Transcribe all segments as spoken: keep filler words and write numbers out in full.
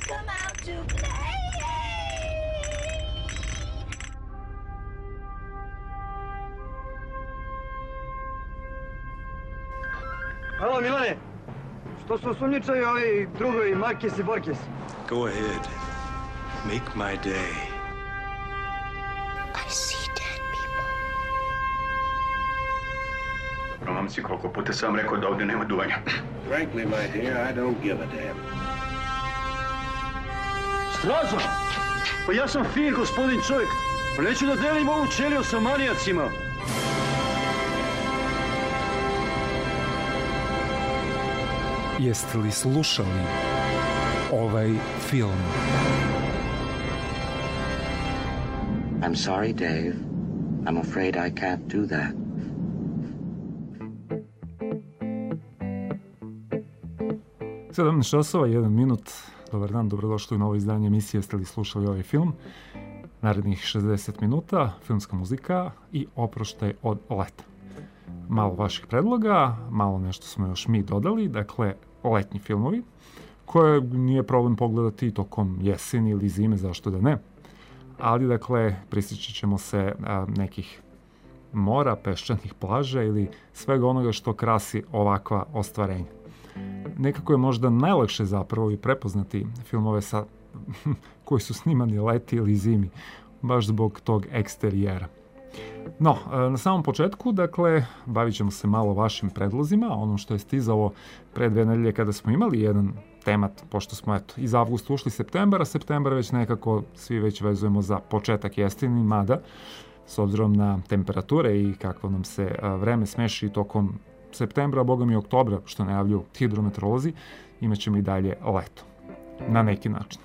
come out to play. Halo, Milane. Što su osumnjičaju ovi drugovi Markes i Borkes? Go ahead. Make my day. I see dead people. Dobro, momci, koliko puta sam rekao da ovdje nema duvanja. Frankly, my dear, I don't give a damn. Stražo! Pa ja sam fin, gospodin čovjek. Pa neću da delim ovu ćeliju sa manijacima. Jeste li slušali ovaj film? I'm sorry, Dave. I'm afraid I can't do that. sedamnaest časova, jedan minut. Dobar dan, dobrodošli u novo izdanje emisije Jeste li slušali ovaj film? Narednih šezdeset minuta, filmska muzika i oproštaj od leta. Malo vaših predloga, malo nešto smo još mi dodali, dakle letnji filmovi, koje nije problem pogledati tokom jeseni ili zime, zašto da ne. Ali, dakle, prisjećat ćemo se a, nekih mora, peščanih plaža ili svega onoga što krasi ovakva ostvarenja. Nekako je možda najlakše zapravo i prepoznati filmove sa, koji su snimani leti ili zimi, baš zbog tog eksterijera. No, na samom početku, dakle, bavit ćemo se malo vašim predlozima, ono što je stizalo pre dve nedelje kada smo imali jedan temat, pošto smo eto, iz avgusta ušli septembar, a septembar već nekako svi već vezujemo za početak jeseni, mada, s obzirom na temperature i kako nam se a, vreme smeši tokom septembra, a boga mi oktobra, što najavljuju hidrometeorolozi, imat ćemo i dalje leto. Na neki način.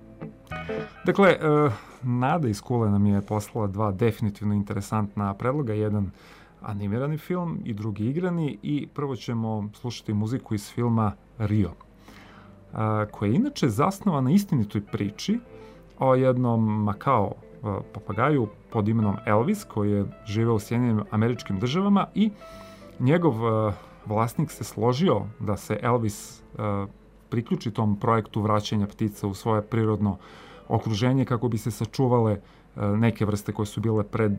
Dakle, e, Nada iz Kule nam je poslala dva definitivno interesantna predloga, jedan animirani film i drugi igrani, i prvo ćemo slušati muziku iz filma Rio, a, koja je inače zasnovana na istinitoj priči o jednom Makao a, papagaju pod imenom Elvis, koji je živeo u Sjedinjenim Američkim Državama i njegov a, vlasnik se složio da se Elvis a, priključi tom projektu vraćanja ptica u svoje prirodno okruženje kako bi se sačuvale neke vrste koje su bile pred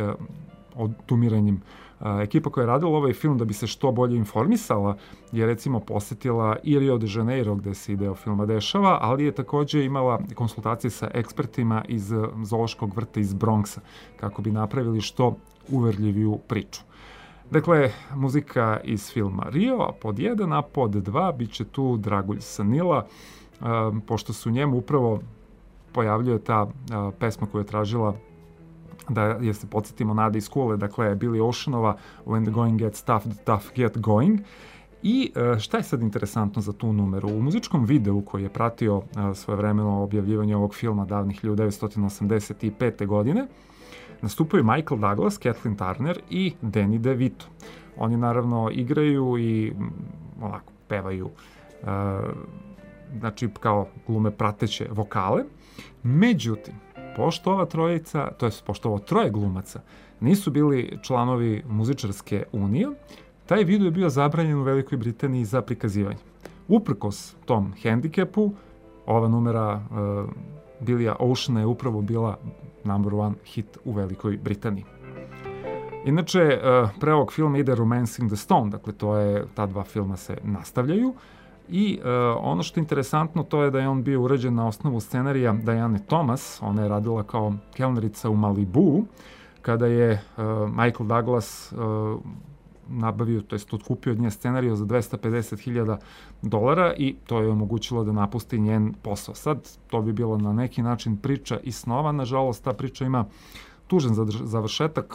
odumiranjem. Ekipa koja je radila ovaj film da bi se što bolje informisala je recimo posetila i Rio de Janeiro gde se i deo filma dešava, ali je takođe imala konsultacije sa ekspertima iz zoološkog vrta iz Bronxa kako bi napravili što uverljiviju priču. Dakle, muzika iz filma Rio, a pod jedan, a pod dva bit će tu Dragulj Sanila, a, pošto se u njemu upravo pojavljuje ta a, pesma koju je tražila da je se podsjetimo Nada iz Kule, dakle Billy Oceanova When the going gets tough, the tough get going. I a, šta je sad interesantno za tu numeru? U muzičkom videu koji je pratio a, svojevremeno objavljivanje ovog filma davnih hiljadu devetsto osamdeset pete. godine, nastupaju Michael Douglas, Kathleen Turner i Danny DeVito. Oni naravno igraju i onako pevaju, uh, znači kao glume prateće vokale. Međutim, pošto ova trojica, to jest pošto ovo troje glumaca nisu bili članovi muzičarske unije, taj video je bio zabranjen u Velikoj Britaniji za prikazivanje. Uprkos tom hendikepu, ova numera uh, Billya Oceana je upravo bila number one hit u Velikoj Britaniji. Inače, pre ovog filma ide Romancing the Stone, dakle to je, ta dva filma se nastavljaju i uh, ono što je interesantno to je da je on bio urađen na osnovu scenarija Diane Thomas, ona je radila kao kelnerica u Malibu, kada je uh, Michael Douglas uh, nabavio, to jest otkupio od nje scenariju za dvesta pedeset hiljada dolara i to je omogućilo da napusti njen posao. Sad, to bi bilo na neki način priča i snova, nažalost, ta priča ima tužan završetak.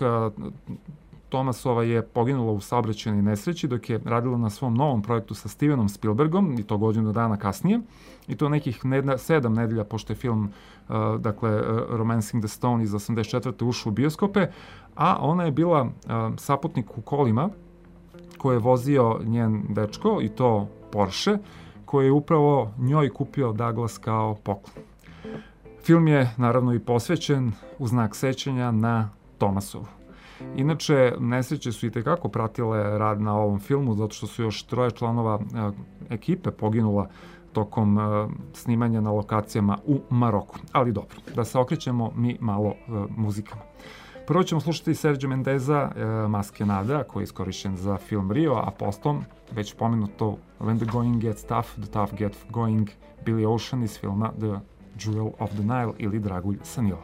Thomasova je poginula u saobraćajnoj nesreći dok je radila na svom novom projektu sa Stevenom Spielbergom i to godinu dana kasnije. I to nekih nedna, sedam nedelja pošto je film uh, dakle, Romancing the Stone iz osamdeset četvrte ušao u bioskope, a ona je bila uh, saputnik u kolima koje je vozio njen dečko i to Porsche, koji je upravo njoj kupio Douglas kao poklon. Film je naravno i posvećen u znak sećanja na Thomasovu. Inače, nesreće su i tekako pratile rad na ovom filmu, zato što su još troje članova e, ekipe poginula tokom uh, snimanja na lokacijama u Maroku. Ali dobro, da se okrećemo mi malo uh, muzikama. Prvo ćemo slušati Sergio Mendeza, uh, Maske nada, koji je iskorišćen za film Rio, a potom, već pomenuto When the Going Gets Tough, The Tough Get Going, Billy Ocean iz filma The Jewel of the Nile ili Dragulj sa Nila.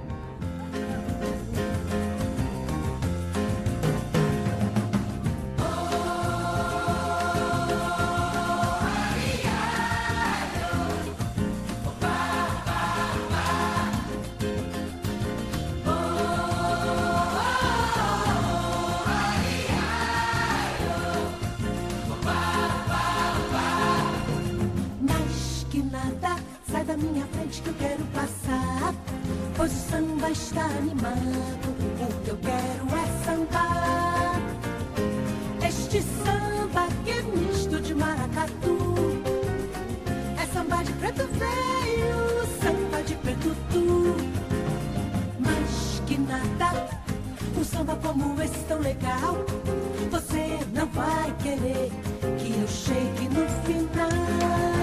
Que eu quero passar, pois o samba está animado. O que eu quero é sambar. Este samba que é misto de maracatu. É samba de preto velho, samba de preto tu. Mas que nada, um samba como esse tão legal. Você não vai querer que eu chegue no final.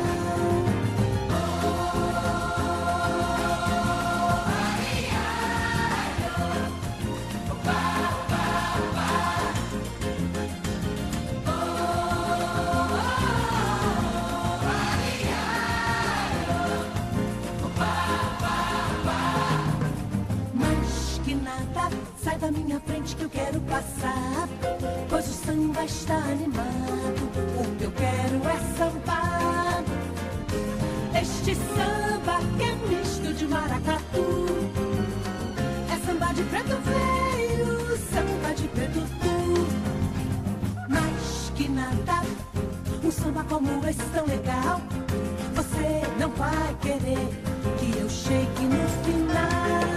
Sai da minha frente que eu quero passar, pois o samba está animado. O que eu quero é sambar. Este samba que é misto de maracatu. É samba de preto velho, samba de preto tu. Mas que nada, um samba como esse tão legal. Você não vai querer que eu chegue no final.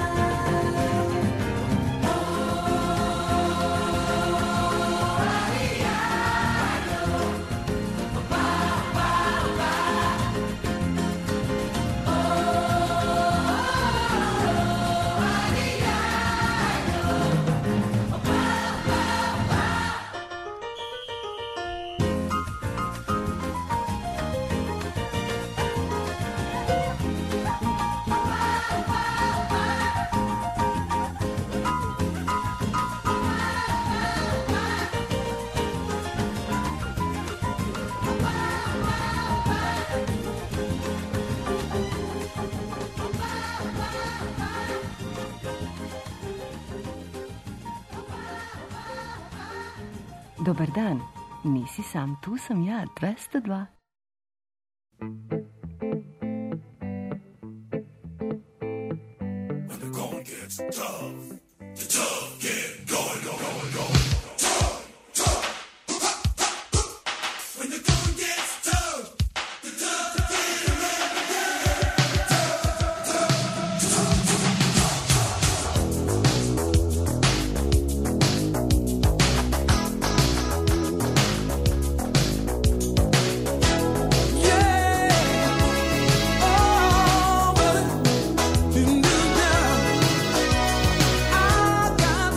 Dobar dan, nisi sam, tu sam ja, dvesta dva. When the going gets tough, the tough get going, going, going. Tough, tough, when the going gets tough, the tough get I got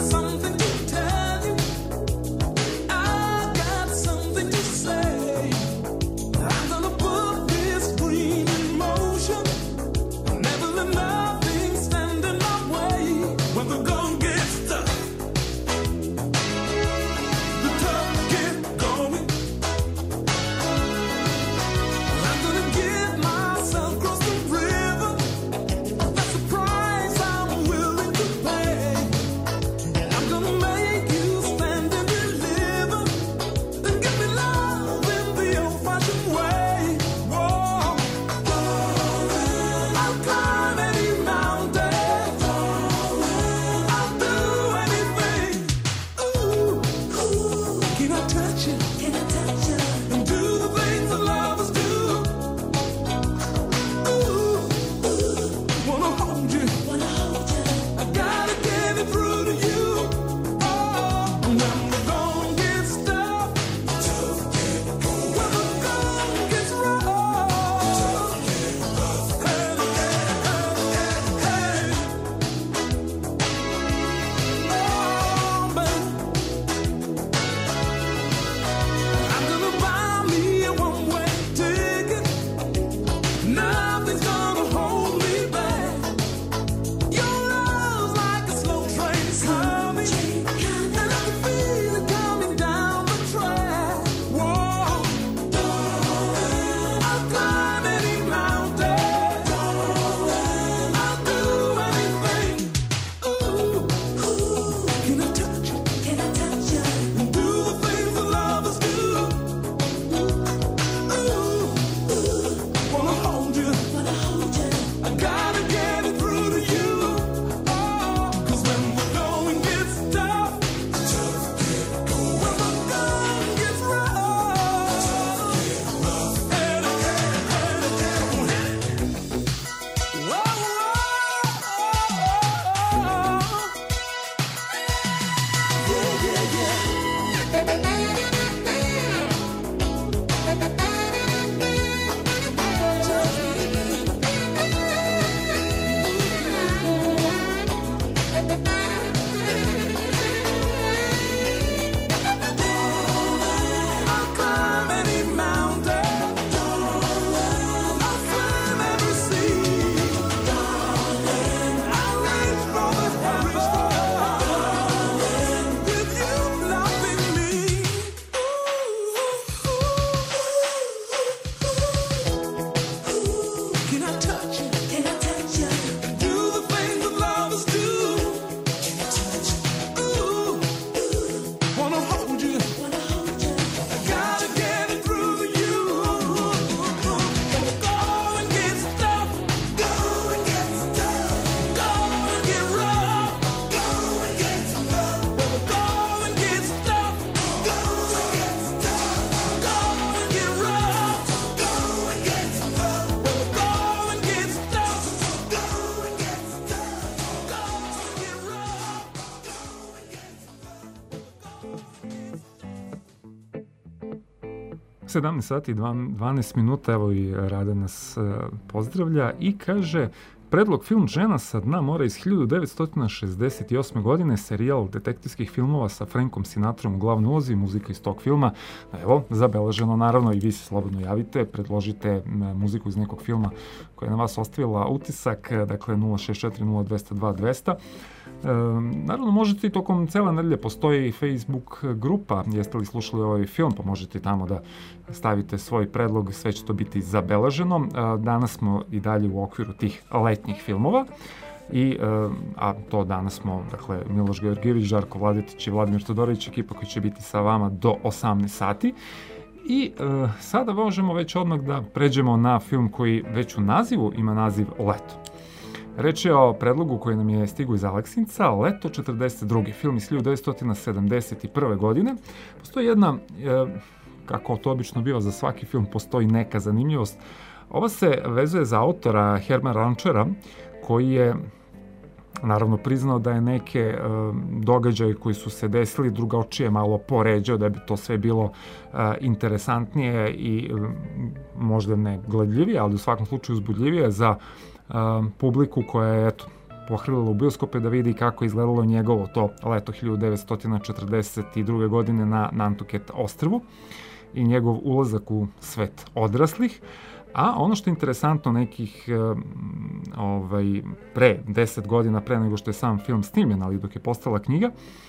sedamnaest sati i dvanaest minuta, evo i Rada nas pozdravlja i kaže: predlog film Žena sa dna mora iz hiljadu devetsto šezdeset osme. godine, serijal detektivskih filmova sa Frankom Sinatrom u glavnoj ulozi, muzika iz tog filma. Evo, zabeleženo naravno, i vi se slobodno javite, predložite muziku iz nekog filma koja je na vas ostavila utisak, dakle nula šest četiri nula dva nula dva dva nula. E, naravno, možete i tokom cele nedelje, postoji Facebook grupa Jeste li slušali ovaj film, pa možete i tamo da stavite svoj predlog, sve će to biti zabeleženo. E, danas smo i dalje u okviru tih letnjih filmova, i, a to danas smo, dakle, Miloš Georgijević, Žarko Vladetić i Vladimir Todorović, ekipa koji će biti sa vama do osamnaest sati. I e, sada možemo već odmah da pređemo na film koji već u nazivu ima naziv Leto. Reč je o predlogu koji nam je stigu iz Aleksinca, Leto četrdeset druge. Film iz hiljadu devetsto sedamdeset prve. godine. Postoji jedna, e, kako to obično biva za svaki film, postoji neka zanimljivost. Ova se vezuje za autora Hermana Ranchera, koji je naravno priznao da je neke e, događaje koji su se desili drugačije malo poređao, da bi to sve bilo e, interesantnije i e, možda ne gledljivije, ali u svakom slučaju uzbudljivije za e, publiku koja je, eto, pohrlila u bioskope da vidi kako je izgledalo njegovo to leto hiljadu devetsto četrdeset druge. godine na Nantucket ostrvu i njegov ulazak u svet odraslih. A ono što je interesantno, nekih ovaj, pre deset godina, pre nego što je sam film snimljen, ali dok je postala knjiga,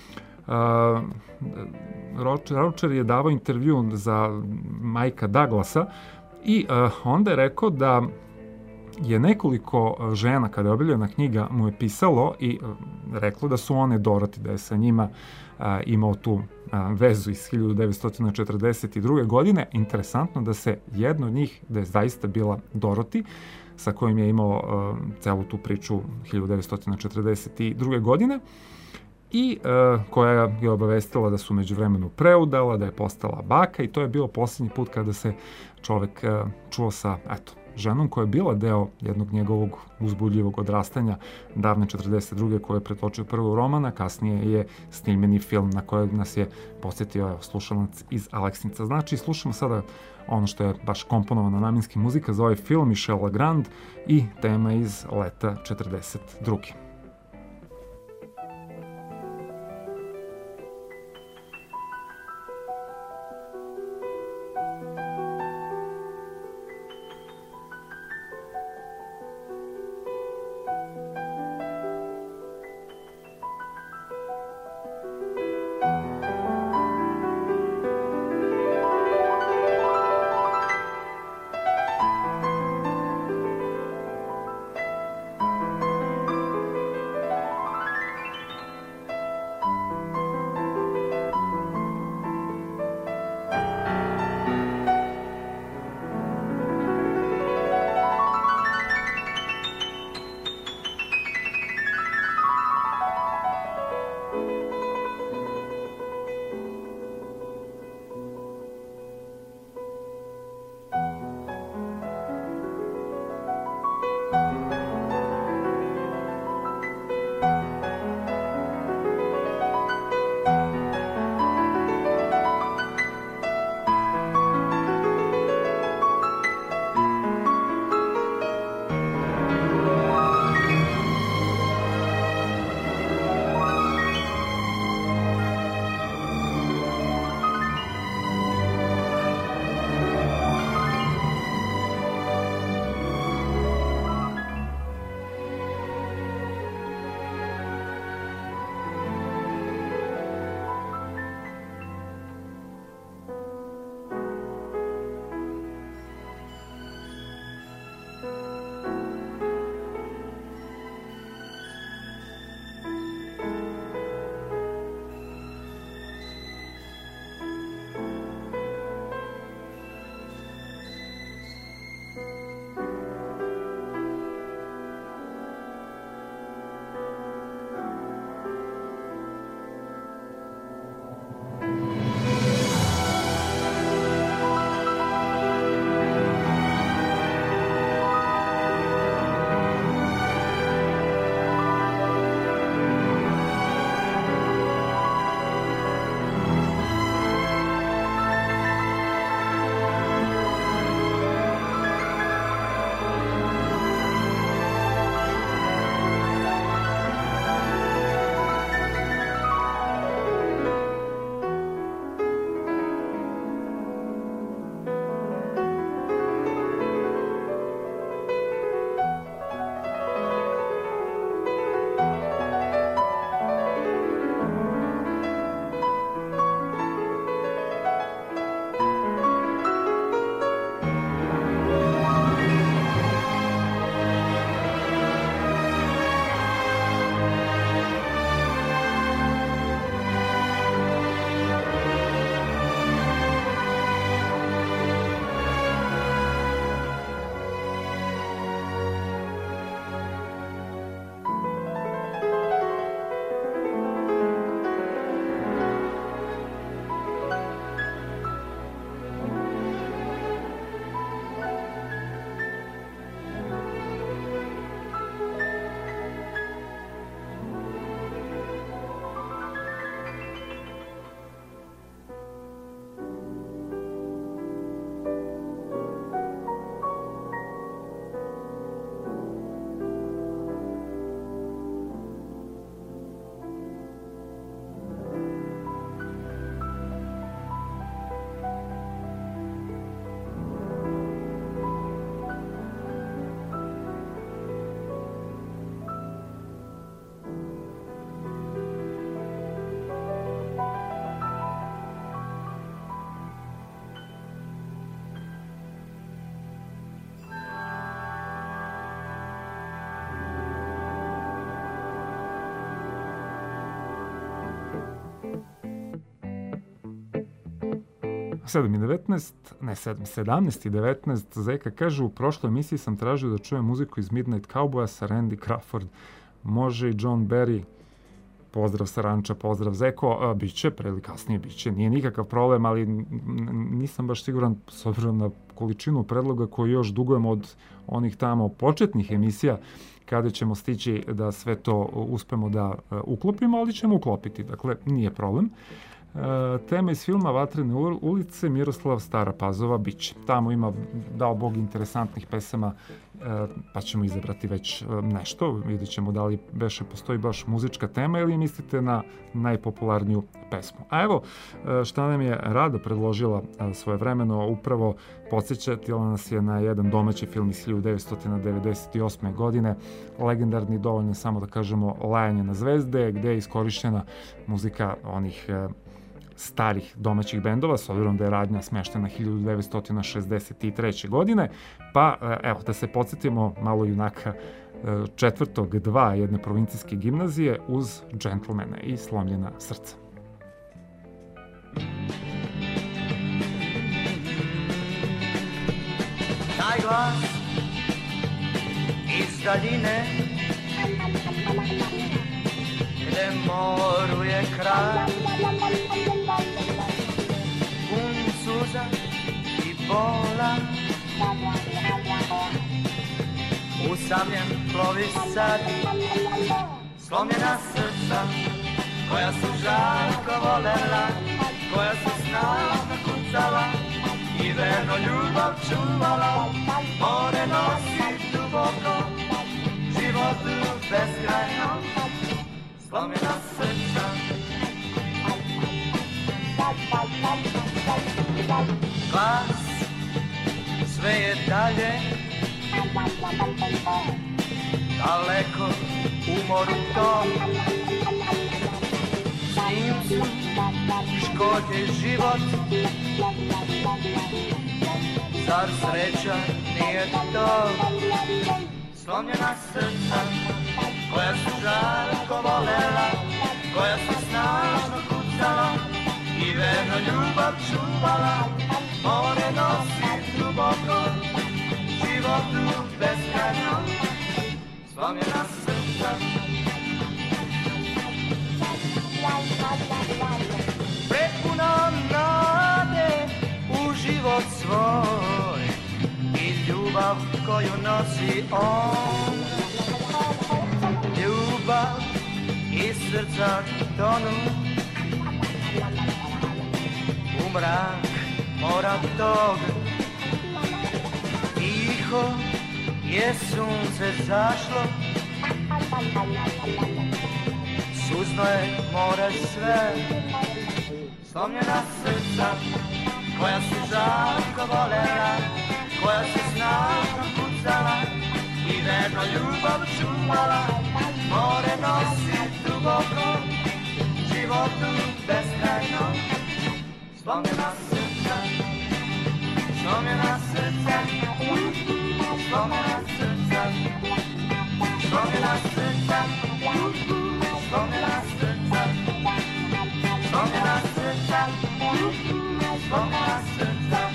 Rancher je davao intervju za Majka Douglasa i onda je rekao da je nekoliko žena, kada je objavljena knjiga, mu je pisalo i reklo da su one Dorothy, da je sa njima a, imao tu a, vezu iz hiljadu devetsto četrdeset druge. godine. Interesantno da se jedna od njih, da je zaista bila Dorothy, sa kojim je imao a, celu tu priču hiljadu devetsto četrdeset druge. godine, i a, koja je obavestila da su međuvremenu preudala, da je postala baka, i to je bilo posljednji put kada se čovek a, čuo sa, eto, ženom koja je bila deo jednog njegovog uzbudljivog odrastanja davne četrdeset druge. koje je pretočio prvo romana, kasnije je snimljeni film na kojeg nas je posjetio slušalac iz Aleksinca. Znači, slušamo sada ono što je baš komponovana namenski muzika za ovaj film, Michel Legrand, i tema iz leta četrdeset druge. sedam i devetnaest, ne sedam, sedamnaest i devetnaest, Zeka kaže, u prošloj emisiji sam tražio da čujem muziku iz Midnight Cowboya sa Randy Crawford. Može i John Barry. Pozdrav sa ranča, pozdrav Zeko. Biće, pre ili kasnije biće, nije nikakav problem, ali nisam baš siguran s obzirom na količinu predloga koju još dugujem od onih tamo početnih emisija, kada ćemo stići da sve to uspemo da uklopimo, ali ćemo uklopiti, dakle nije problem. E, tema iz filma Vatrene ulice, Miroslav Stara Pazova, biće. Tamo ima, dao Bog, interesantnih pesama, e, pa ćemo izabrati već nešto. Vidjet ćemo da li beše postoji baš muzička tema ili mislite na najpopularniju pesmu. A evo šta nam je Rada predložila svojevremeno, upravo podsjećatila nas je na jedan domaći film iz hiljadu devetsto devedeset osme. godine, legendarni, dovoljno samo da kažemo, Lajanje na zvezde, gde je iskorišćena muzika onih starih domaćih bendova, s obzirom da je radnja smeštena hiljadu devetsto šezdeset treće. godine, pa evo da se podsjetimo malo junaka četvrtog dva jedne provincijske gimnazije uz Džentlmene i Slomljena srca. Taj glas iz daljine, gde moru je kraj, pun suza i bola, usamljen plovi sad, slomljena srca koja su žarko volela, koja su snažno kucala i verno ljubav čuvala. More nosi duboko, životu beskrajno, slomljena srca. Glas sve je dalje, daleko u moru tom, s njim su školje život. Zar sreća nije to? Slomljena srca koja su žarko volela, koja su snažno kucala i verno ljubav čuvala. More nosi duboko, životu beskrajno, slomljena srca. Prepuna nade u život svoj i ljubav koju nosi on. Ljubav i srca tonu u mrak mora tog. Tiho je sunce zašlo, suzno je more sve. Slomljena srca koja su žarko volela, koja su snažno kucala i verno ljubav čuvala. More nosi duboko, životu beskrajno, slomljena srca, slomljena srca, slomljena srca, slomljena srca, slomljena srca, slomljena srca, slomljena srca.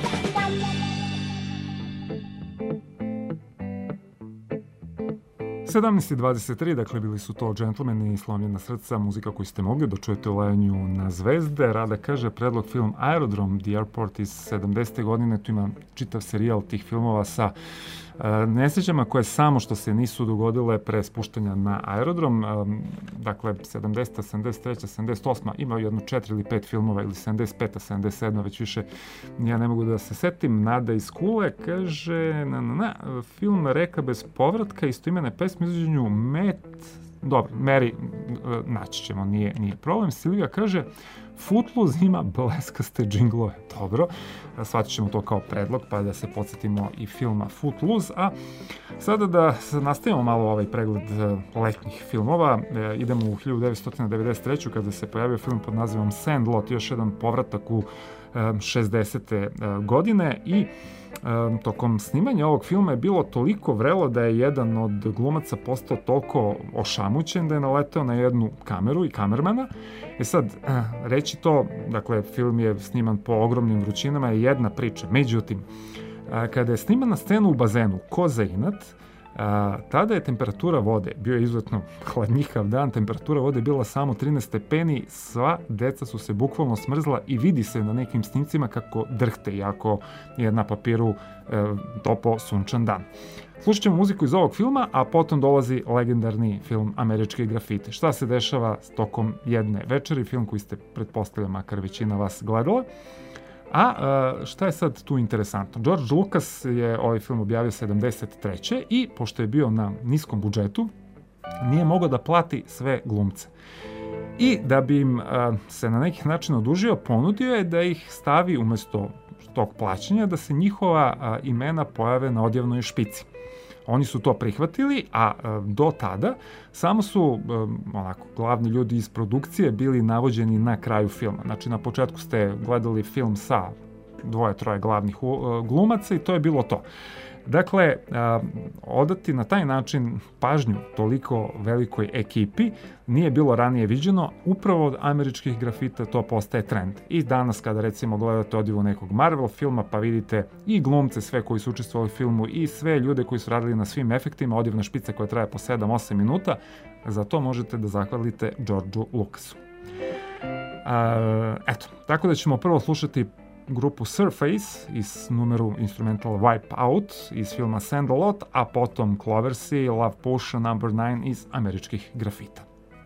sedamnaest i dvadeset tri, dakle bili su to Džentlmeni i Slomljena srca, muzika koju ste mogli da čujete u Lajanju na zvezde. Rada kaže, predlog film Aerodrom, The Airport iz sedamdesete. godine, tu ima čitav serijal tih filmova sa uh, nesrećama koje samo što se nisu dogodile pre spuštanja na aerodrom. Um, dakle, sedamdeseta, sedamdeset treća, sedamdeset osma ima jedno četiri ili pet filmova, ili sedamdeset peta, sedamdeset sedma, već više ja ne mogu da se setim. Nada iz Kule kaže, na, na, na, film Reka bez povratka, istoimene pesme izvođenju Met, dobro, Mary naći ćemo, nije, nije problem. Silvija kaže, Footloose ima bleskaste džinglove. Dobro, shvatit ćemo to kao predlog, pa da se podsjetimo i filma Footloose. A sada da nastavimo malo ovaj pregled letnjih filmova. E, idemo u hiljadu devetsto devedeset treću. kada se pojavio film pod nazivom Sandlot, još jedan povratak u šezdesete. godine i tokom snimanja ovog filma je bilo toliko vrelo da je jedan od glumaca postao toliko ošamućen da je naleteo na jednu kameru i kamermana. E sad, reći to, dakle, film je sniman po ogromnim vrućinama, je jedna priča. Međutim, kada je snimana scena u bazenu, ko za inat, A, tada je temperatura vode, bio je izuzetno hladnjikav dan, temperatura vode je bila samo trinaest stepeni, sva deca su se bukvalno smrzla i vidi se na nekim snimcima kako drhte, jako je na papiru e, topo sunčan dan. Slušat ćemo muziku iz ovog filma, a potom dolazi legendarni film Američki grafiti. Šta se dešava tokom jedne večeri, film koji ste, pretpostavljam, makar većina vas gledala. A šta je sad tu interesantno? George Lucas je ovaj film objavio sedamdeset treće i pošto je bio na niskom budžetu, nije mogao da plati sve glumce. I da bi im se na neki način odužio, ponudio je da ih stavi umesto tog plaćanja, da se njihova imena pojave na odjavnoj špici. Oni su to prihvatili, a do tada samo su onako glavni ljudi iz produkcije bili navođeni na kraju filma. Znači na početku ste gledali film sa dvoje, troje glavnih glumaca i to je bilo to. Dakle, odati na taj način pažnju toliko velikoj ekipi nije bilo ranije viđeno, upravo od Američkih grafita to postaje trend. I danas kada recimo gledate odjevu nekog Marvel filma pa vidite i glumce sve koji su učestvovali u filmu i sve ljude koji su radili na svim efektima, odjevna špica koja traje po sedam osam minuta, za to možete da zahvalite Georgeu Lucasu. Eto, tako da ćemo prvo slušati grupu Surface iz numeru instrumental Wipe Out iz filma Sand-A-Lot, a potom Cloversy, Love Potion number nine iz Američkih grafita.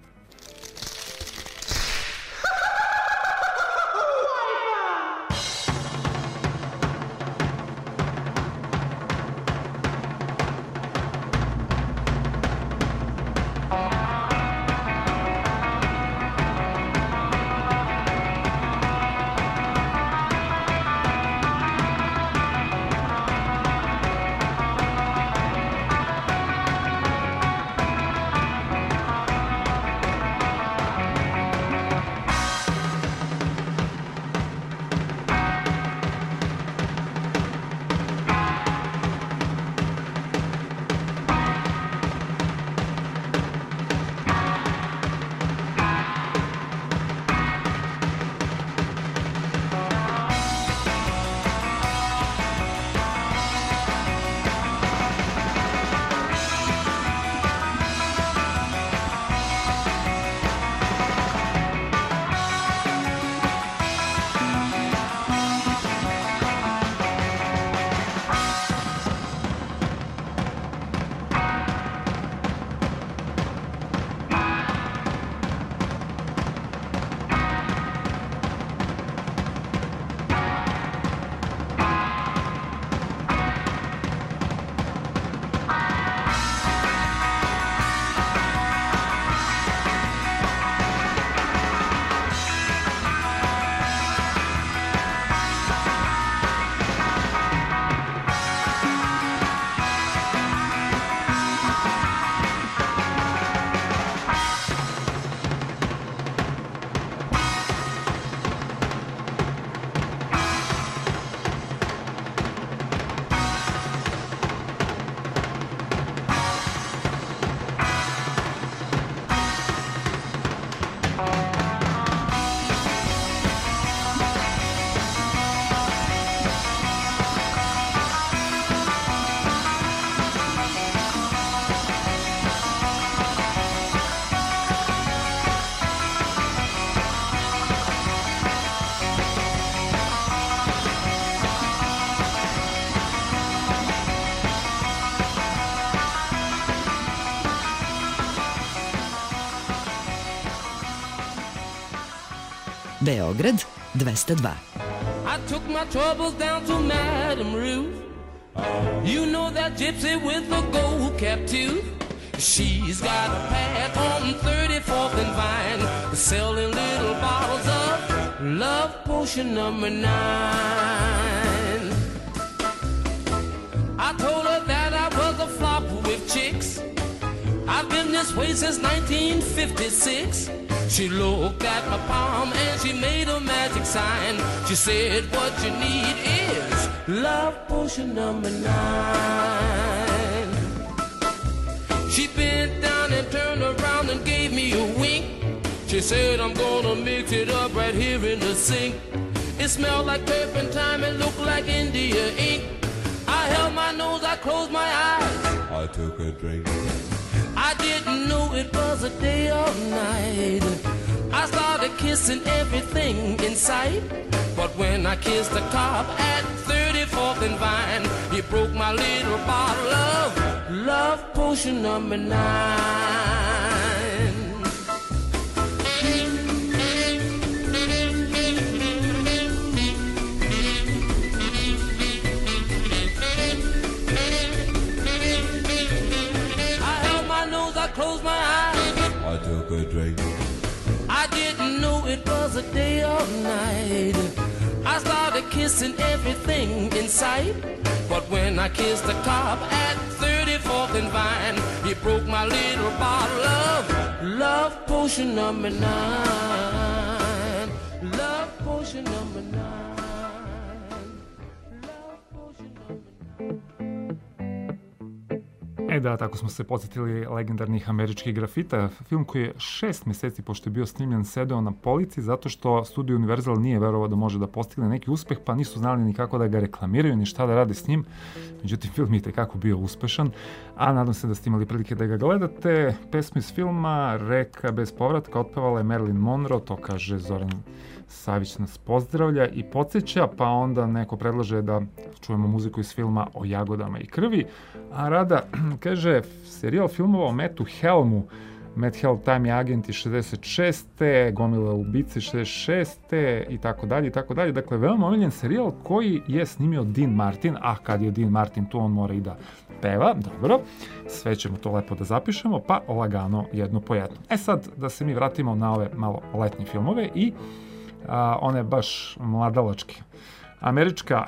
Beograd dvesta dva. I took my troubles down to Madame Ruth. You know that gypsy with the gold cap tooth. She's got a pad on thirty-fourth and Vine, selling little bottles of Love Potion number nine. I told her that I was a flop with chicks. I've been this way since nineteen fifty-six. She looked at my palm and she made a magic sign. She said, what you need is love potion number nine. She bent down and turned around and gave me a wink. She said, I'm gonna mix it up right here in the sink. It smelled like turpentine, it looked like India ink. I held my nose, I closed my eyes. I took a drink. I didn't know it was a day or night. I started kissing everything in sight. But when I kissed the cop at thirty-fourth and Vine, he broke my little bottle of love potion number nine. Close my eyes. I took a drink. I didn't know it was a day or night. I started kissing everything in sight. But when I kissed the cop at thirty-fourth and Vine, he broke my little bottle of love potion number nine. Love potion number nine. Love potion number nine. E da, tako smo se podsjetili legendarnih američkih grafita, film koji je šest mjeseci pošto je bio snimljen sedeo na polici zato što studio Universal nije verovao da može da postigne neki uspeh, pa nisu znali ni kako da ga reklamiraju, ni šta da rade s njim. Međutim, film je tekako bio uspešan, a nadam se da ste imali prilike da ga gledate. Pesmu iz filma Reka bez povratka otpevala je Marilyn Monroe, to kaže Zoran Savić nas pozdravlja i podsjeća, pa onda neko predlaže da čujemo muziku iz filma O jagodama i krvi, a Rada kaže serijal filmova o Mattu Helmu, Matt Helm, Tajni agenti šezdeset šeste, Gomila ubice šezdeset šeste i tako dalje i tako dalje. Dakle, veoma omiljen serijal koji je snimio Dean Martin, a kad je Dean Martin tu on mora i da peva, dobro, sve ćemo to lepo da zapišemo, pa lagano jedno po jedno. E sad, da se mi vratimo na ove malo letnje filmove i a, one baš mladalačke. Američka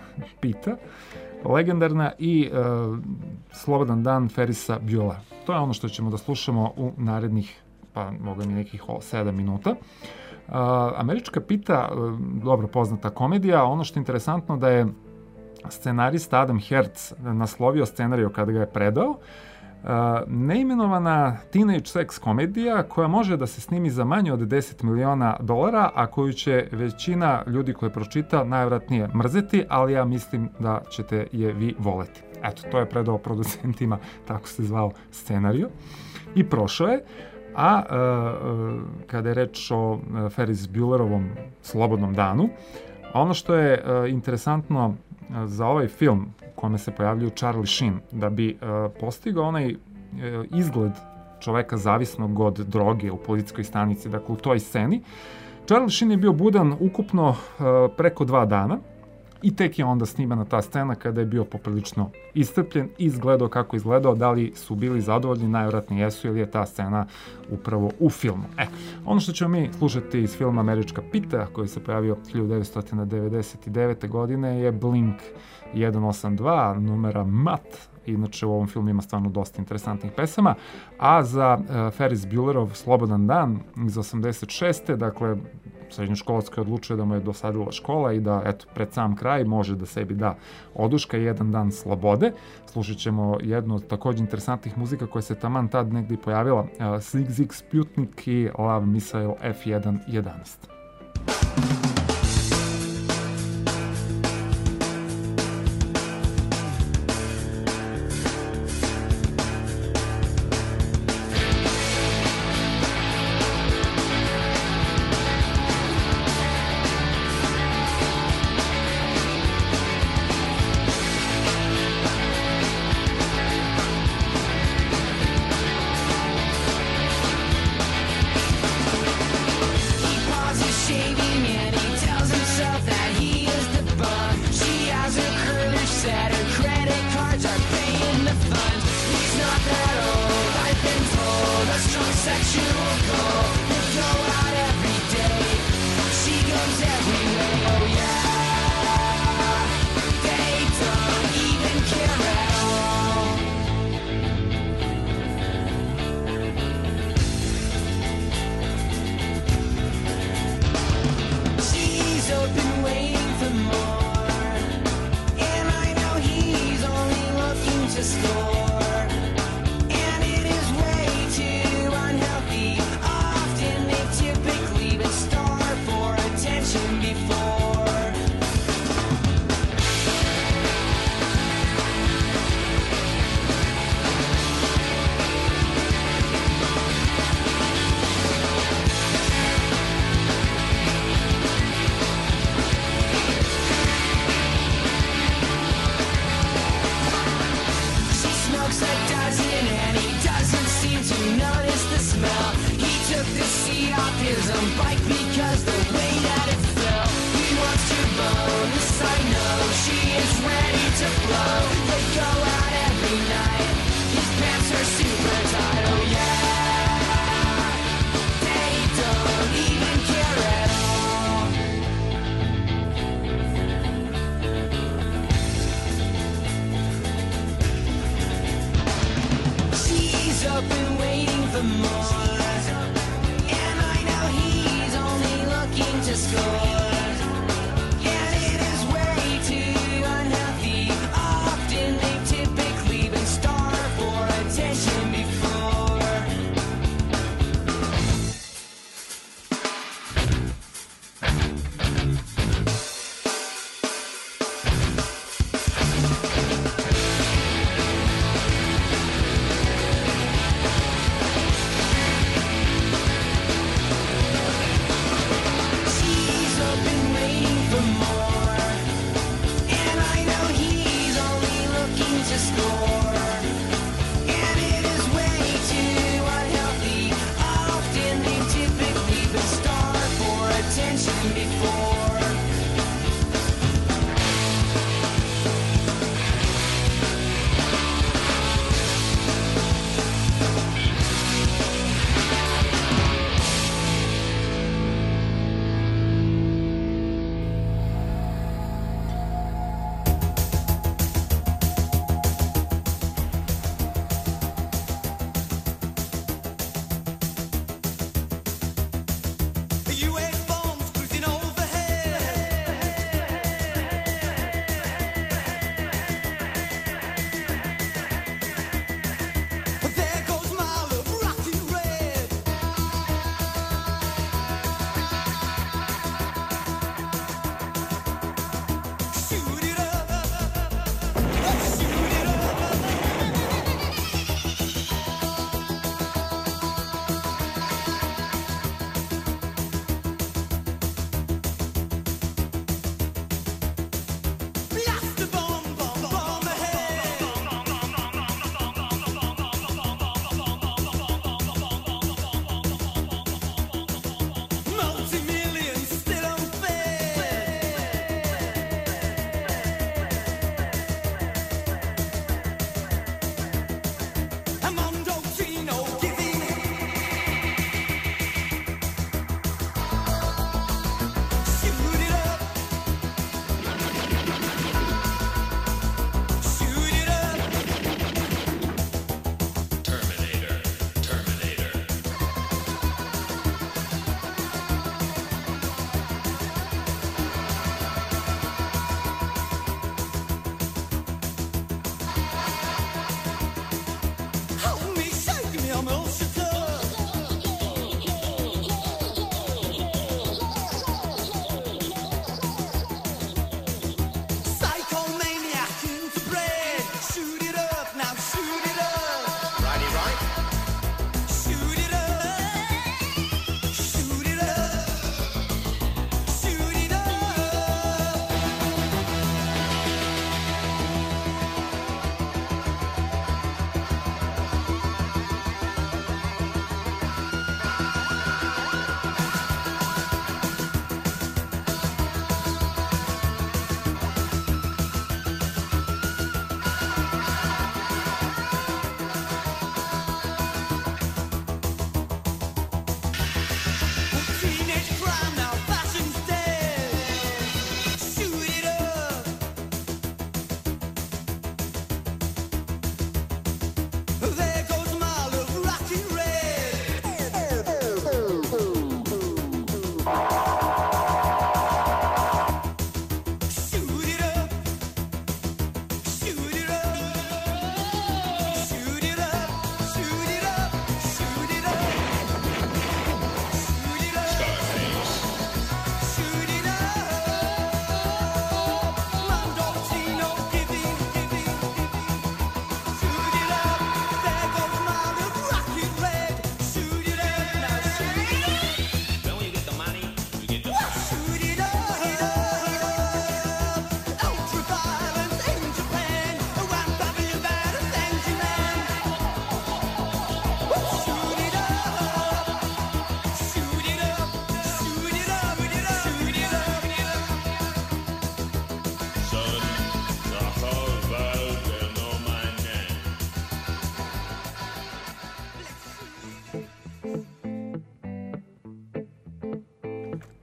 Pita, legendarna i uh, Slobodan dan Ferisa Buella. To je ono što ćemo da slušamo u narednih, pa mogu mi nekih sedam minuta. Uh, Američka Pita, uh, dobro poznata komedija, ono što je interesantno da je scenarista Adam Herz naslovio scenariju kada ga je predao. Uh, neimenovana teenage sex komedija koja može da se snimi za manje od deset miliona dolara, a koju će većina ljudi koje pročita najvjerojatnije mrzeti, ali ja mislim da ćete je vi voleti. Eto, to je predao producentima, tako se zvao scenariju i prošao je. A uh, kada je reč o uh, Ferris Buellerovom Slobodnom danu, ono što je uh, interesantno uh, za ovaj film u kome se pojavljuju Charlie Sheen, da bi uh, postigao onaj uh, izgled čoveka zavisnog od droge u policijskoj stanici, dakle u toj sceni, Charlie Sheen je bio budan ukupno uh, preko dva dana i tek je onda snimana ta scena kada je bio poprilično iscrpljen i izgledao kako izgledao, da li su bili zadovoljni, najvjerojatnije jesu, ili je ta scena upravo u filmu. E, ono što ćemo mi slušati iz filma Američka Pita, koji se pojavio hiljadu devetsto devedeset devete. godine, je Blink jedan osam dva, numera Mat. Inače, u ovom filmu ima stvarno dosta interesantnih pesama. A za uh, Ferris Buellerov Slobodan dan iz osamdeset šeste. dakle, srednjoškolac je odlučio da mu je dosadila škola i da, eto, pred sam kraj može da sebi da oduška jedan dan slobode. Slušat ćemo jednu od također interesantnih muzika koja se taman tad negdje pojavila, uh, Zig Zig Sputnik i Love Missile F jedan jedanaest. to flow. They go out every night. His pants are super tight. Oh yeah, they don't even care at all. She's up and waiting for more, and I know he's only looking to score.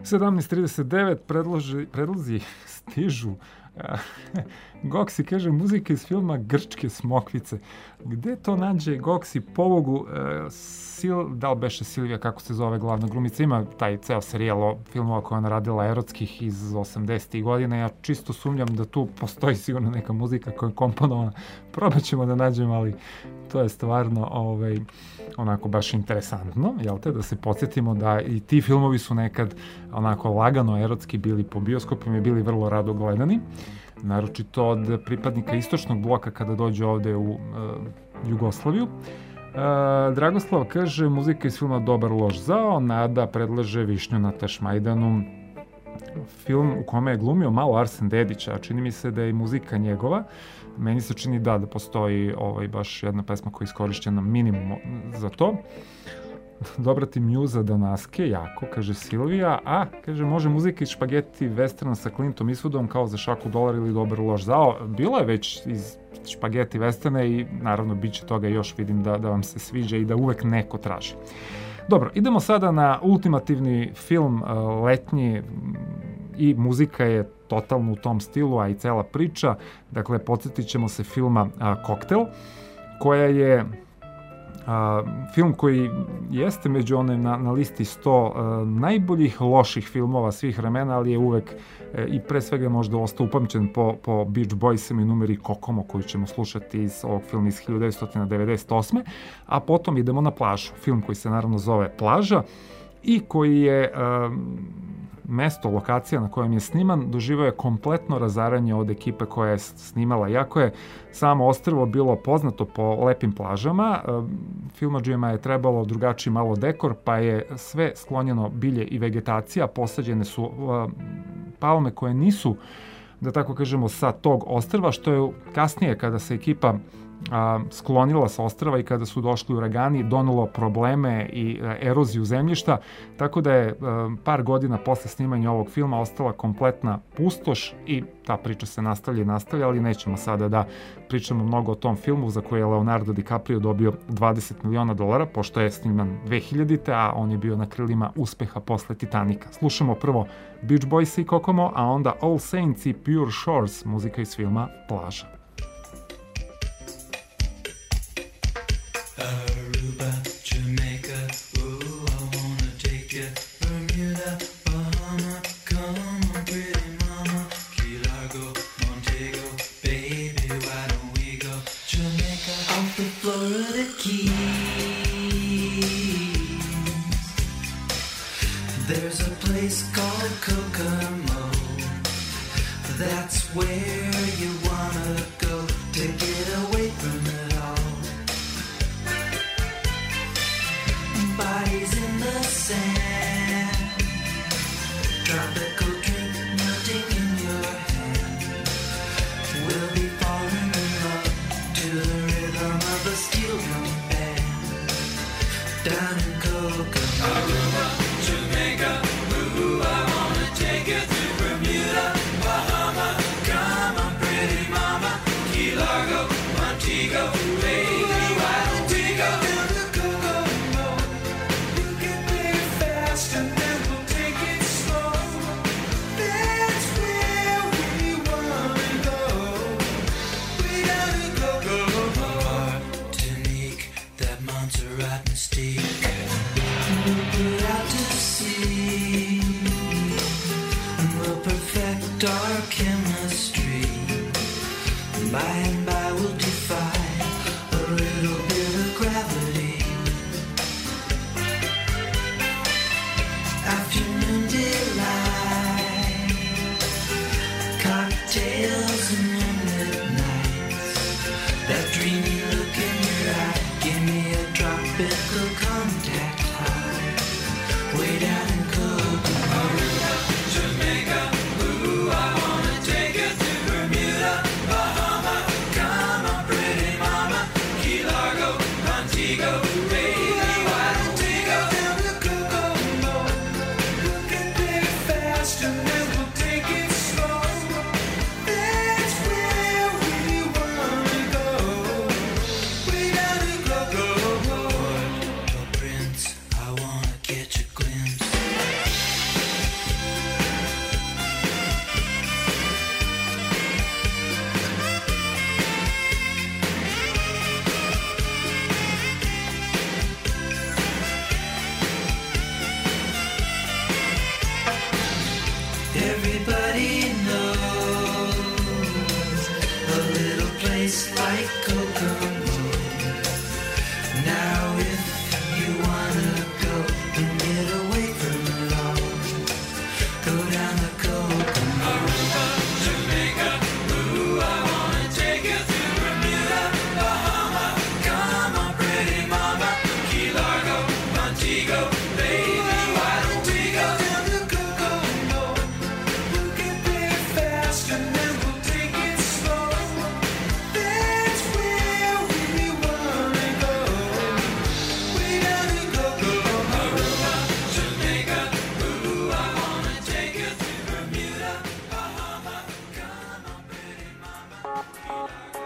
sedamnaest trideset devet predloži, predlozi stižu. Goksi kaže muzika iz filma Grčke smokvice. Gde to nađe Goksi povogu? Sil, da li beše Silvija, kako se zove glavna glumica? Ima taj ceo serijal o filmova koja ona radila erotskih iz osamdesetih godina. Ja čisto sumnjam da tu postoji sigurno neka muzika koja je komponovana. Probat ćemo da nađemo, ali to je stvarno ovaj, onako baš interesantno, jel te, da se podsjetimo da i ti filmovi su nekad onako lagano erotski bili po bioskopima i bili vrlo rado gledani, naročito od pripadnika istočnog bloka kada dođe ovde u uh, Jugoslaviju. Uh, Dragoslav kaže muzika iz filma Dobar loš zao, Nada predlaže Višnju na Tašmajdanu, film u kome je glumio malo Arsen Dedić, a čini mi se da je i muzika njegova. Meni se čini da, da postoji ovaj, baš jedna pesma koja je iskorišćena minimum za to. Dobra ti mjuza Danaske, jako, kaže Silvija, a, kaže, može muzika iz špageti westerna sa Clintom Eastwoodom kao za šaku dolar ili Dobar loš zao. Bilo je već iz špageti westerna i naravno bit će toga još, vidim da, da vam se sviđa i da uvek neko traži. Dobro, idemo sada na ultimativni film uh, letnji i muzika je totalno u tom stilu, a i cela priča. Dakle, podsjetit ćemo se filma a, Koktel, koja je a, film koji jeste među one na, na listi sto a, najboljih loših filmova svih vremena, ali je uvek e, i pre svega možda ostao upamćen po, po Beach Boysima i numeri Kokomo koju ćemo slušati iz ovog filma iz hiljadu devetsto devedeset osme. A potom idemo na Plažu, film koji se naravno zove Plaža i koji je a, mesto, lokacija na kojem je sniman, doživao je kompletno razaranje od ekipe koja je snimala. Iako je samo ostrvo bilo poznato po lepim plažama, filmadžijama je trebalo drugačiji malo dekor, pa je sve sklonjeno bilje i vegetacija, posađene su palme koje nisu, da tako kažemo, sa tog ostrva, što je kasnije kada se ekipa a, sklonila sa ostrva i kada su došli uragani, donelo probleme i a, eroziju zemljišta, tako da je a, par godina posle snimanja ovog filma ostala kompletna pustoš i ta priča se nastavlja i nastavlja, ali nećemo sada da pričamo mnogo o tom filmu za koji je Leonardo DiCaprio dobio dvadeset miliona dolara, pošto je sniman dve hiljadite. a on je bio na krilima uspeha posle Titanika. Slušamo prvo Beach Boys i Kokomo, a onda All Saints i Pure Shores, muzika iz filma Plaža. Aruba, Jamaica, ooh, I wanna take you. Bermuda, Bahama, come on, pretty mama. Key Largo, Montego, baby, why don't we go? Jamaica, off the Florida Keys. There's a place called Kokomo. That's where you wanna go to get away from it all. Bodies in the sand, tropical drink melting in your hand. We'll be falling in love to the rhythm of a steel drum band. Down in Kokomo, Aruba, Jamaica, ooh, I wanna take you to Bermuda, Bahama, come on, pretty mama, Key Largo, Montego, baby, why don't we go? And then we'll take it slow. That's where we wanna go. We gotta go, go, go. Martinique, that Montserrat mystique. We'll put out to sea, and we'll perfect our chemistry. By and by we'll defy a little bit of gravity. Afternoon delight, cocktails and moonlit nights. That dreamy look in your eye, give me a tropical contact high. Way down in Kokomo, Aruba, Jamaica, ooh, I wanna take you to Bermuda, Bahama. Come place like Kokomo. Now if you wanna go and get away from it all, go down the Kokomo. Aruba, Jamaica, ooh, I wanna take you through Bermuda, Bahama. Come on, pretty mama, Key Largo, Montego, baby, why don't we go down the Kokomo? We'll get there fast and then we'll take it slow. That's where we wanna go. We gotta go, go, Aruba, Jamaica, ooh, I wanna take you through Bermuda, Bahama. Come on, pretty mama.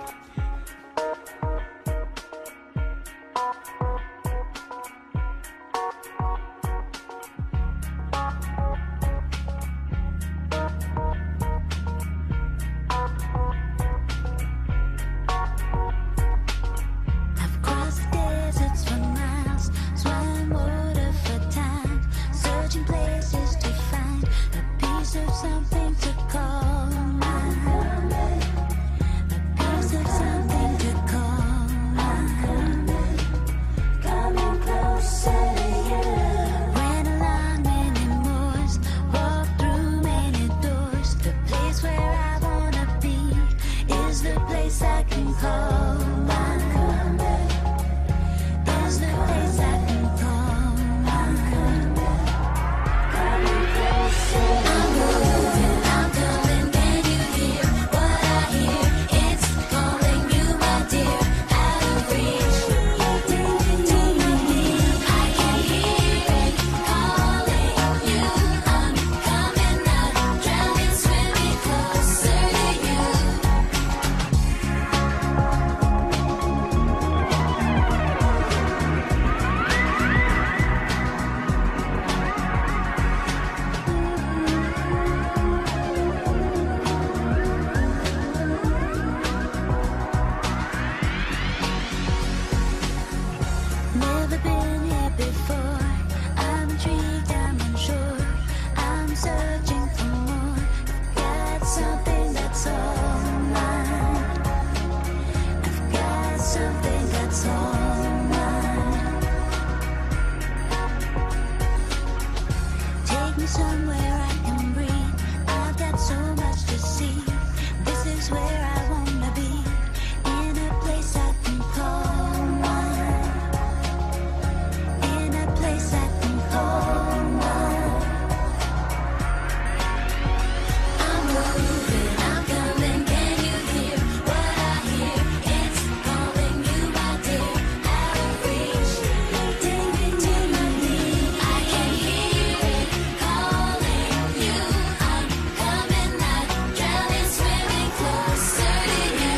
I've crossed deserts for miles, swam water for time, searching places to find a piece of something to call mine. A piece of something to call mine. Coming closer to you. Ran along many moors, walked through many doors. The place where I wanna be is the place I can call mine. Is the place I can call mine. Coming closer. I'm moving, I'm coming. Can you hear what I hear? It's calling you, my dear. Out of reach, to my knees. I can hear it calling you. I'm coming out, drowning, swimming closer to you. Never been here before. I'm intrigued, I'm unsure. I'm searching for more. Got something that's all mine. I've got something that's all mine. Take me somewhere I can breathe. I've got so much to see. This is where I wanna be. In a place I can call mine. In a place I can call mine. I'm moving, I'm coming. Can you hear what I hear? It's calling you, my dear. Out of reach, take me to my knees. I can hear it calling you. I'm coming out, drowning, swimming closer to you.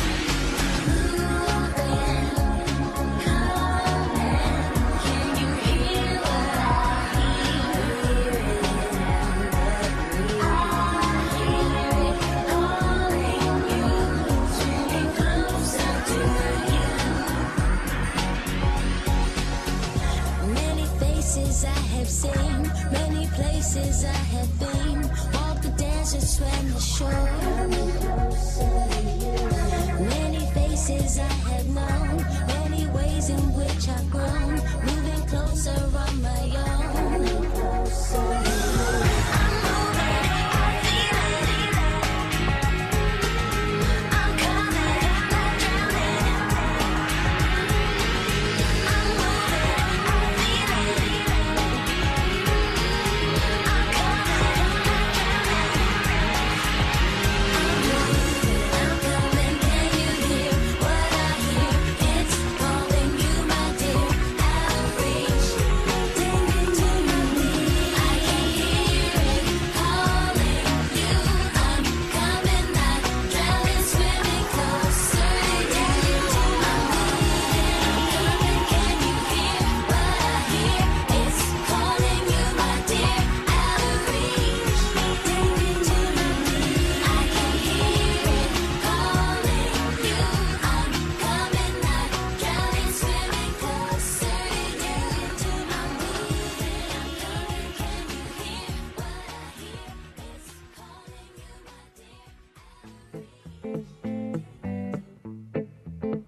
Can you hear what I hear? I hear it calling you, swimming closer to you. Many faces I have seen, many places I have been. Walked the deserts, swam the shore. Many faces I have known, many ways in which I've grown. Moving closer on my own. I'm moving, I feel it. I'm coming, I'm drowning. I'm moving, I feel it. I'm coming, I'm drowning. I'm moving, I'm coming. Can you hear what I hear? It's calling you, my dear. Out of reach, take me to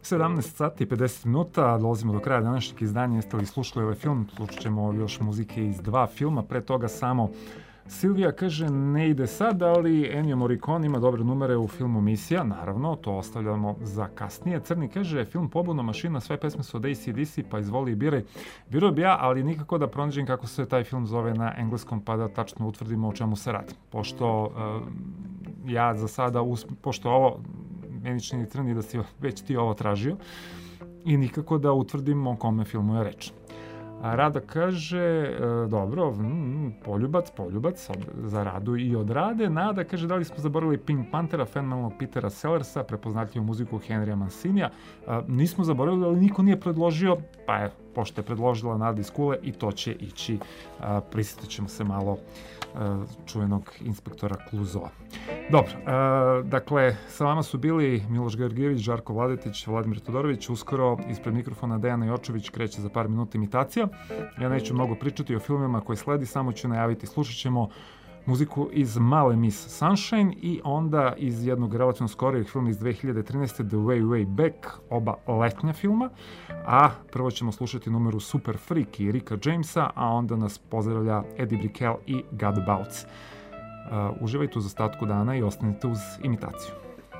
sedamnaest sati i pedeset minuta, dolazimo do kraja današnjeg izdanja. Jeste li slušali ovaj film? Slušat ćemo još muzike iz dva filma, pre toga samo Silvija kaže ne ide sad, ali Ennio Morricone ima dobre numere u filmu Misija, naravno, to ostavljamo za kasnije. Crni kaže, film Pobudna mašina, sve pesme su od A C D C, pa izvoli i biraj. Birao bi ja, ali nikako da pronađem kako se taj film zove na engleskom, pa da tačno utvrdimo o čemu se radi. Pošto uh, ja za sada, usp- pošto ovo, meni čini Crni da si već ti ovo tražio, i nikako da utvrdimo o kome filmu je reč. A Rada kaže, e, dobro, mm, poljubac, poljubac od, za Radu i od Rade. Nada kaže, da li smo zaboravili Pink Panthera, fenomenalnog Petera Sellersa, prepoznatljivu muziku Henrya Mancinija. E, nismo zaboravili, ali niko nije predložio, pa je, pošto je predložila Nada iz Kule, i to će ići. E, prisjetit ćemo se malo e, čuvenog inspektora Kluzova. Dobro, e, dakle, sa vama su bili Miloš Georgijević, Žarko Vladetić, Vladimir Todorović. Uskoro ispred mikrofona Dejana Jočević kreće za par minuta imitacija. Ja neću mnogo pričati o filmima koji sledi, samo ću najaviti. Slušat ćemo muziku iz Male Miss Sunshine i onda iz jednog relativno skorijeg filma iz dve hiljade trinaeste. The Way Way Back, oba letnja filma. A prvo ćemo slušati numeru Super Freak i Ricka Jamesa, a onda nas pozdravlja Eddie Brickell i God Bouts. Uh, uživajte uz ostatku dana i ostanite uz imitaciju.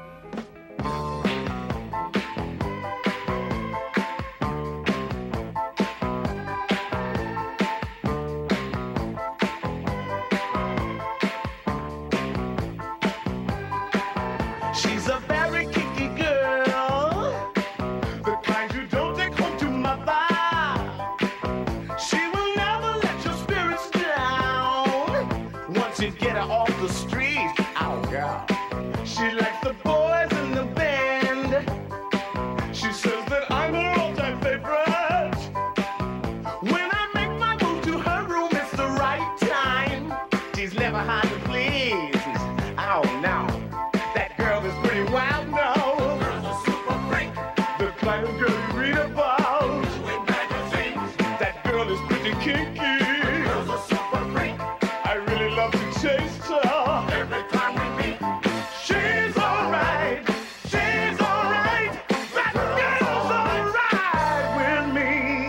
She's a very kinky girl, the kind you don't take home to mother. She will never let your spirits down once you get her off the street. Oh, girl. She likes the boys in the band. She says that I'm her all-time favorite. When I make my move to her room, it's the right time. She's never hard to please. Oh, no. Wow, no. Girl's a super freak. The kind of girl you read about in magazines. That girl is pretty kinky. Girl's a super freak. I really love to taste her. Every time we meet, she's alright. She's alright. That girl's alright with me.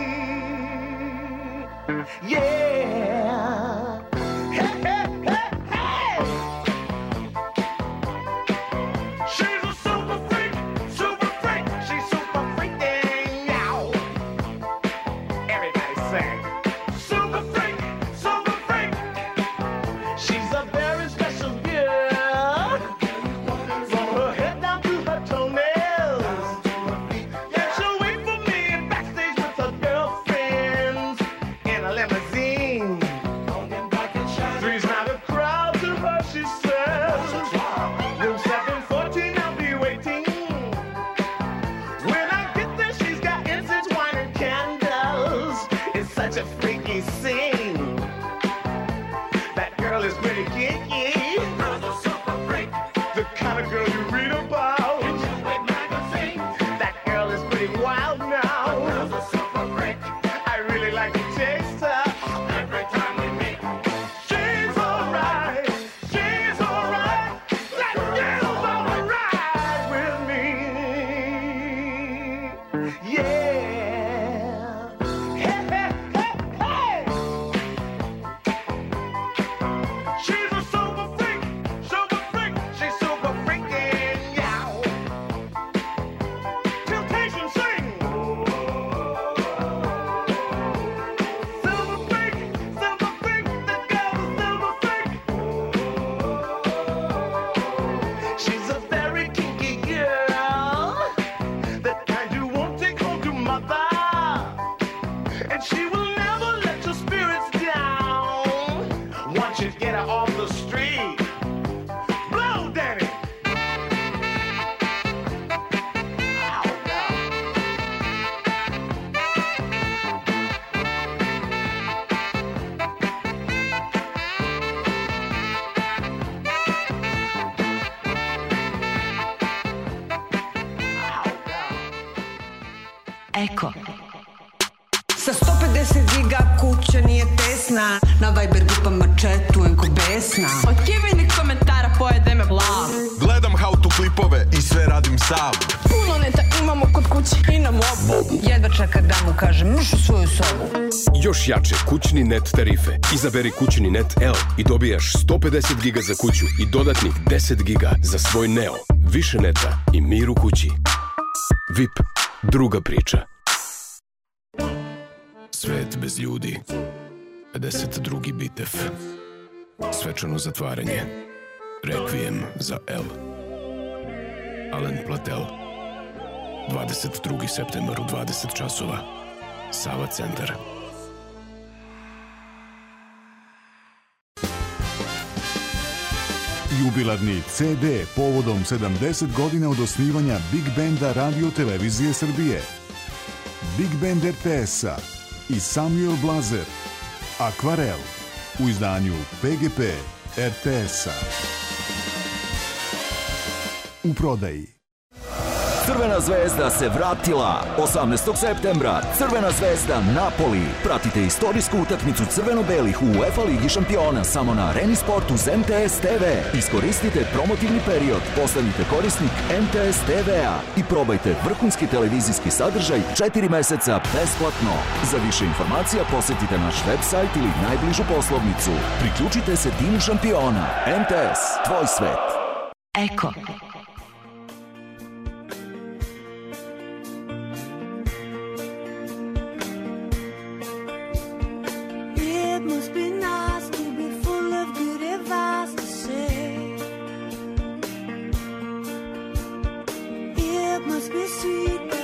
Yeah. Hey, hey, hey, hey. She's a super freak, super freak. She's super freaking now. Everybody sing. Super freak, super freak. She's a very special girl. From her head down to her toenails. Yeah, she'll wait for me backstage with her girlfriends in a limousine. Three's not a crowd to her, she says. Room seven fourteen, I'll be waiting. When I get there, she's got incense, wine, and candles. It's such a freaky scene. That girl is pretty kinky. Girl's a super freak. The kind of girl you read about in your magazine. That girl is pretty wild now. Girl's a super freak. I really like to taste her. Every time we meet, she's alright. She's alright. That girl's alright with me. Yeah. Hey, hey, hey, hey. She's a super freak, super freak. She's super freaking, yeah. Temptation sing. Silver freak, silver freak. That girl's a silver freak. She's a very kinky girl, that kind you won't take home to mother. And she will never let your spirits down once you get her off the street. Blow, Danny. Oh, no. Eko. Sa sto pedeset giga kuća nije tesna. Na Viber grupama chatujem ko besna. Od kibinih komentara pojede me blav. Gledam How to klipove i sve radim sam. Puno neta imamo kod kuće i na mobu. Jedva čeka da mu kažem mrš u svoju sobu. Još jače kućni net tarife. Izaberi kućni net L i dobijaš sto pedeset giga za kuću i dodatnih deset giga za svoj Neo. Više neta i mir u kući. V I P. Druga priča. Svet bez ljudi. pedeset drugi bitev. Svečano zatvaranje. Rekvijem za L. Alen Platel. dvadeset drugi septembar u dvadeset časova. Sava centar. Jubilarni ce de povodom sedamdeset godina od osnivanja Big Banda Radio Televizije Srbije. Big Band er te es-a i Samuel Blazer. Akvarel u izdanju pe ge pe er te es-a. U prodaji. Crvena zvezda se vratila. osamnaestog septembra Crvena zvezda Napoli. Pratite istorijsku utakmicu crveno-belih u UEFA Ligi šampiona samo na Areni Sport uz em te es te ve. Iskoristite promotivni period, postanite korisnik em te es te ve-a i probajte vrhunski televizijski sadržaj četiri meseca besplatno. Za više informacija posetite naš website ili najbližu poslovnicu. Priključite se timu šampiona. em te es, tvoj svet. Eko. It must be nice to be full of good advice to say. It must be sweet.